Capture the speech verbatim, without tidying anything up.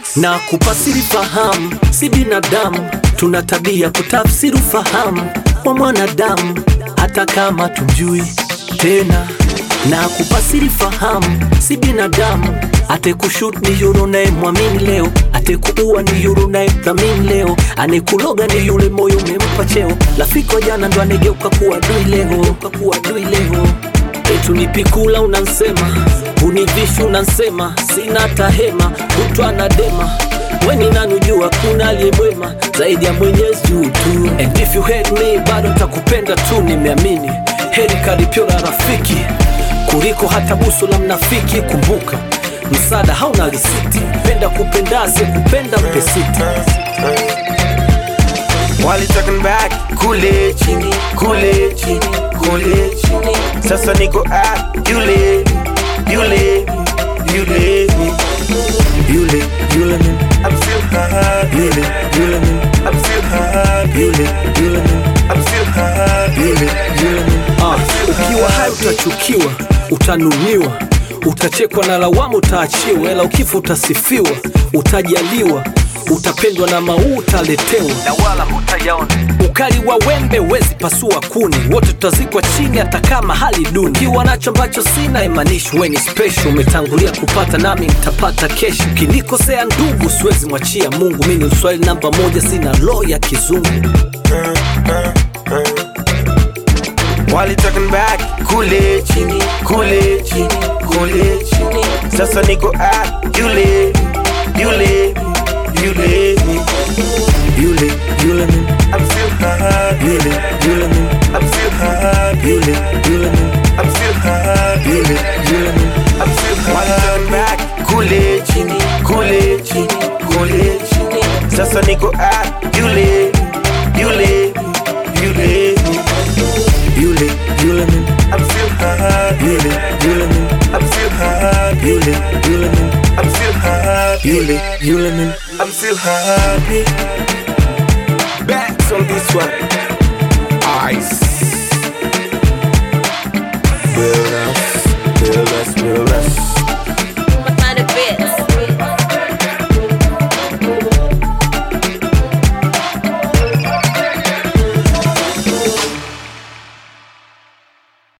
Na kupasiri fahamu, si binadamu, tuna tabia kutafsiri ufahamu wa mwanadamu hata kama tumjui tena. Na kupasiri fahamu, si binadamu, ate kushoot ni yule unayemwamini leo, ate kuua ni yule unayemthamini leo, anekuloga ni yule moyo umempa cheo, rafiki wa jana ndo anegeuka kuwa adui leo, kuwa adui leo. Etu nipikula unansema, univishu unansema, sina tahema, kutwa na dema, weni nanujua kuna aliyemwema zaidi ya Mwenyezi juu tu. And if you hate me, bado nitakupenda tu, nimeamini heri karipiola rafiki kuliko hata busu la mnafiki. Kumbuka msaada hauna risiti, penda kupendaze kupenda mpesiti. While you talking back, kule chini, kule chini, kule chini. Sasa niko at, yule, yule, yule, yule, yule min. I'm still high, yule, yule min. I'm still high, yule, yule min. I'm still high, yule, yule min. Ah, ukiwa hai utachukiwa, utanuniwa, utachekwa na lawama utaachiwa, ela ukifa utasifiwa, utajaliwa, utapendwa na mau utaletewa, na wala hutayaona. Ukali wa wembe wezi pasua kuni, wote tutazikwa chini hata kama hali duni. Kiwa nacho ambacho sina imanishi weni special, umetangulia kupata nami nitapata kesho. Kinikosea ndugu siwezi mwachia Mungu, mimi ni Mswahili namba moja, sina law ya kizungu. While you talking back, kule chini, kule chini, kule chini. Sasa niko at, yule, yule, yule, yule, yule min. I'm still high, yule, yule min. I'm still high, yule, yule min. I'm still high, yule, yule min. I'm still high. While you talking back, kule chini, kule chini, kule chini. Sasa niko at, yule, yule, yule, yule, yule min. I'm still high, yule, yule min. I'm still high, yule, yule min. I'm still high, yule, yule min. I'm still happy. Back on this one.